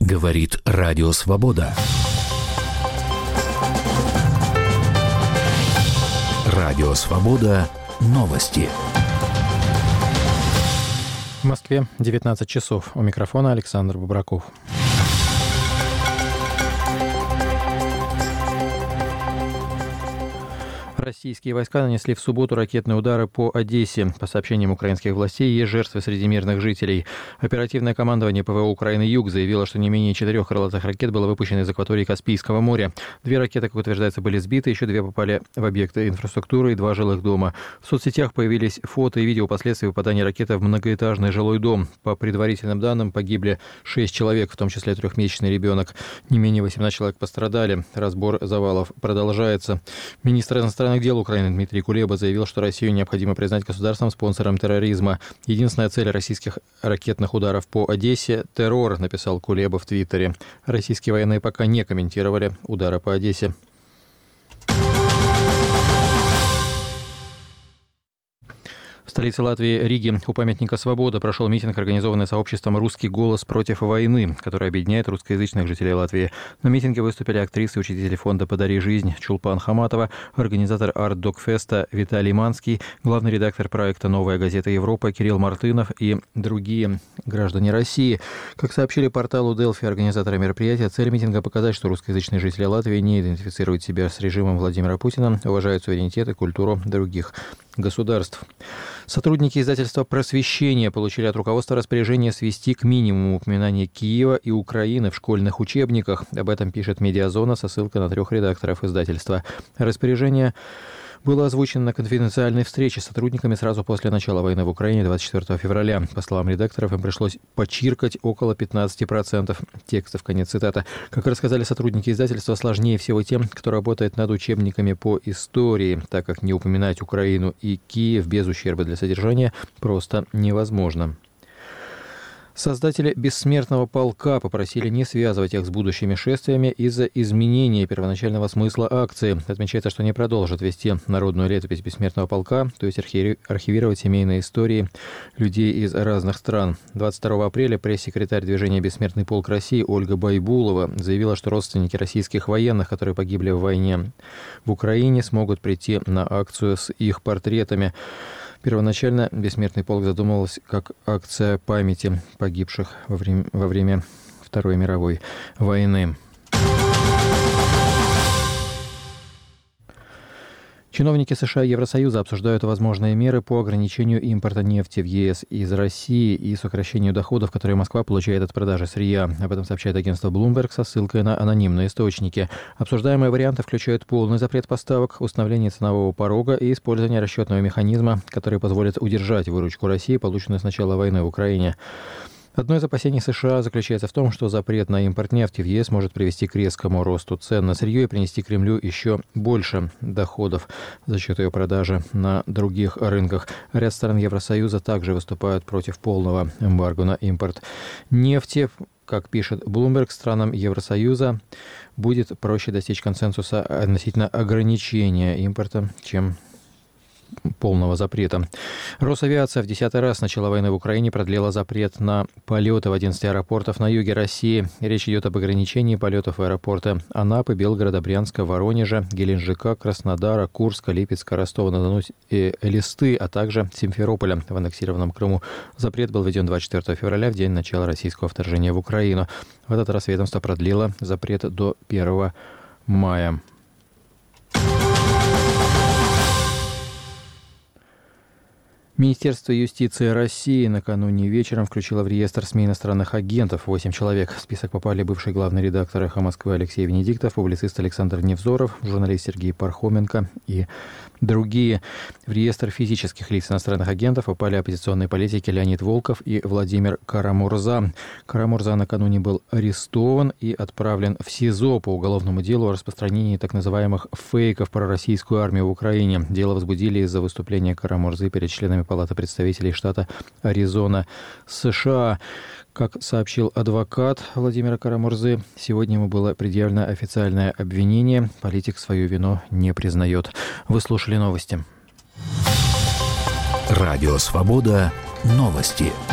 Говорит Радио Свобода. Радио Свобода. Новости. В Москве 19 часов. У микрофона Александр Бубраков. Российские войска нанесли в субботу ракетные удары по Одессе. По сообщениям украинских властей, есть жертвы среди мирных жителей. Оперативное командование ПВО Украины «Юг» заявило, что не менее 4 крылатых ракет было выпущено из акватории Каспийского моря. 2 ракеты, как утверждается, были сбиты, еще 2 попали в объекты инфраструктуры и 2 жилых дома. В соцсетях появились фото и видео последствий попадания ракеты в многоэтажный жилой дом. По предварительным данным, погибли 6 человек, в том числе 3-месячный ребенок. Не менее 18 человек пострадали. Разбор завалов продолжается. Министр иностранных дел Украины Дмитрий Кулеба заявил, что Россию необходимо признать государством спонсором терроризма. Единственная цель российских ракетных ударов по Одессе – террор, написал Кулеба в Твиттере. Российские военные пока не комментировали удары по Одессе. В столице Латвии, Риге, у памятника «Свобода» прошел митинг, организованный сообществом «Русский голос против войны», который объединяет русскоязычных жителей Латвии. На митинге выступили актрисы и учредители фонда «Подари жизнь» Чулпан Хаматова, организатор арт-док-феста Виталий Манский, главный редактор проекта «Новая газета Европа» Кирилл Мартынов и другие граждане России. Как сообщили порталу Delphi организаторы мероприятия, цель митинга – показать, что русскоязычные жители Латвии не идентифицируют себя с режимом Владимира Путина, уважают суверенитет и культуру других государств. Сотрудники издательства «Просвещение» получили от руководства распоряжение свести к минимуму упоминания Киева и Украины в школьных учебниках. Об этом пишет «Медиазона» со ссылкой на 3 редакторов издательства. Распоряжение было озвучено на конфиденциальной встрече с сотрудниками сразу после начала войны в Украине 24 февраля. По словам редакторов, им пришлось почиркать около 15% текстов. Конец цитаты. Как рассказали сотрудники издательства, сложнее всего тем, кто работает над учебниками по истории, так как не упоминать Украину и Киев без ущерба для содержания просто невозможно. Создатели «Бессмертного полка» попросили не связывать их с будущими шествиями из-за изменения первоначального смысла акции. Отмечается, что они продолжат вести народную летопись «Бессмертного полка», то есть архивировать семейные истории людей из разных стран. 22 апреля пресс-секретарь движения «Бессмертный полк России» Ольга Байбулова заявила, что родственники российских военных, которые погибли в войне в Украине, смогут прийти на акцию с их портретами. Первоначально «Бессмертный полк» задумывался как акция памяти погибших во время Второй мировой войны. Чиновники США и Евросоюза обсуждают возможные меры по ограничению импорта нефти в ЕС из России и сокращению доходов, которые Москва получает от продажи сырья. Об этом сообщает агентство Bloomberg со ссылкой на анонимные источники. Обсуждаемые варианты включают полный запрет поставок, установление ценового порога и использование расчетного механизма, который позволит удержать выручку России, полученную с начала войны в Украине. Одно из опасений США заключается в том, что запрет на импорт нефти в ЕС может привести к резкому росту цен на сырье и принести Кремлю еще больше доходов за счет ее продажи на других рынках. Ряд стран Евросоюза также выступают против полного эмбарго на импорт нефти. Как пишет Bloomberg, странам Евросоюза будет проще достичь консенсуса относительно ограничения импорта, чем полного запрета. Росавиация в 10-й раз с начала войны в Украине продлила запрет на полеты в 11 аэропортов на юге России. Речь идет об ограничении полетов в аэропорты Анапы, Белгорода, Брянска, Воронежа, Геленджика, Краснодара, Курска, Липецка, Ростова-на-Дону и Элисты, а также Симферополя в аннексированном Крыму. Запрет был введен 24 февраля, в день начала российского вторжения в Украину. В этот раз ведомство продлило запрет до 1 мая. Министерство юстиции России накануне вечером включило в реестр СМИ иностранных агентов 8 человек. В список попали бывший главный редактор «Эхо Москвы» Алексей Венедиктов, публицист Александр Невзоров, журналист Сергей Пархоменко и другие. В реестр физических лиц иностранных агентов попали оппозиционные политики Леонид Волков и Владимир Карамурза. Карамурза накануне был арестован и отправлен в СИЗО по уголовному делу о распространении так называемых фейков про российскую армию в Украине. Дело возбудили из-за выступления Карамурзы перед членами Палаты представителей штата Аризона, США. Как сообщил адвокат Владимира Карамурзы, сегодня ему было предъявлено официальное обвинение. Политик свою вину не признает. Вы слушали новости. Радио «Свобода». Новости.